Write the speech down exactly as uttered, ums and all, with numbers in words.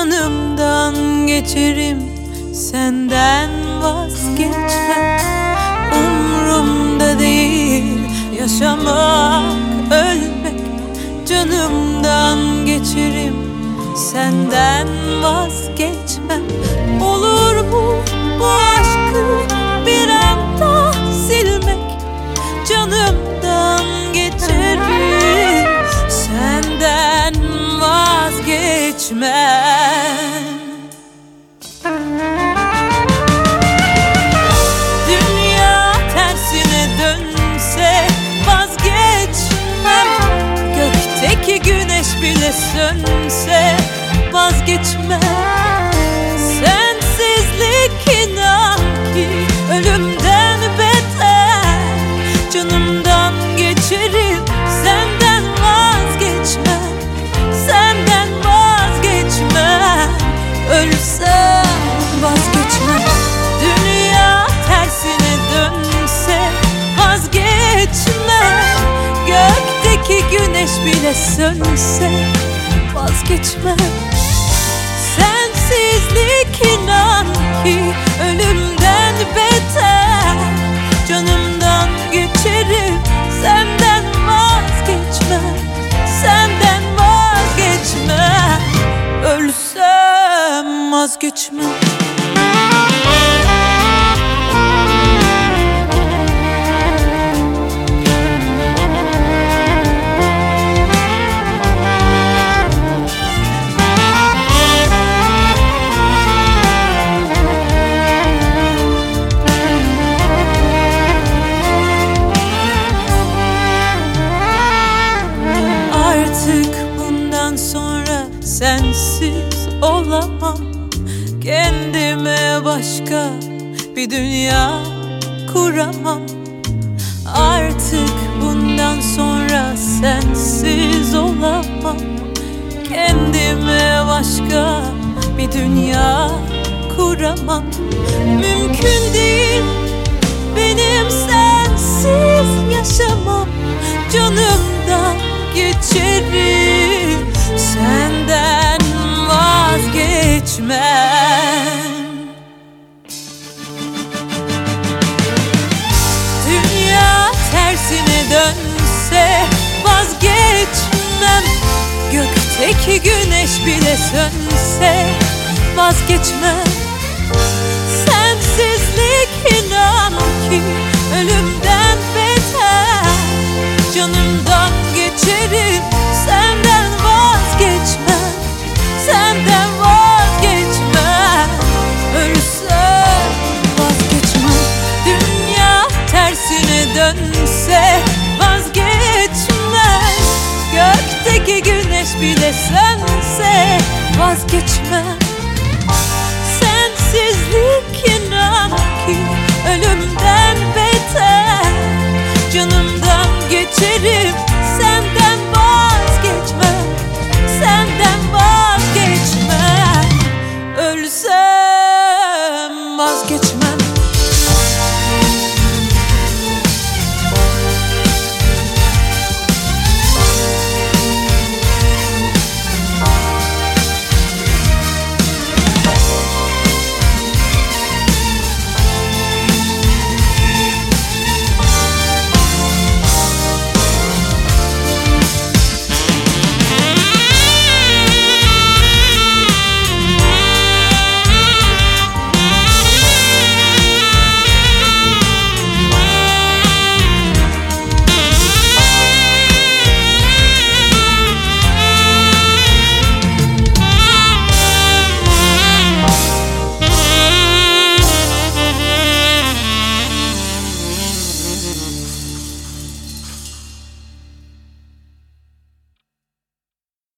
Canımdan geçerim, senden vazgeçmem. Umrumda değil yaşamak, ölmek. Canımdan geçerim, senden vazgeçmem. Olur mu bu aşkı bir anda silmek? Canımdan geçerim, senden vazgeçmem. Dünya tersine dönse vazgeçmem. Gökteki güneş bile sönse vazgeçmem. Sensizlik inan ki ölümden beter. Canımdan geçerim, senden vazgeçmem. Senden vazgeçmem. Ölsem vazgeçmem. Dünya tersine dönse vazgeçmem. Gökteki güneş bile sönse vazgeçmem. Sensizlik inan ki ölümden beter. Canımdan geçerim, senden vazgeçmem. Senden vazgeçmem. Ölsem vazgeçmem. Sensiz olamam. Kendime başka bir dünya kuramam. Artık bundan sonra sensiz olamam. Kendime başka bir dünya kuramam. Mümkün değil benim sensiz yaşamam. Canımdan geçerim, senden vazgeçmem. Dünya tersine dönse vazgeçmem. Gökteki güneş bile sönse vazgeçmem. Sensizlik inan ki ölümden beter. Canımdan geçerim, senden vazgeçmem. Senden vazgeçmem. Ölsem vazgeçmem. Dünya tersine dönse vazgeçmem. Gökteki güneş bile sönse vazgeçmem. Sensizlik inan ki ölümden beter. Canımdan geçerim,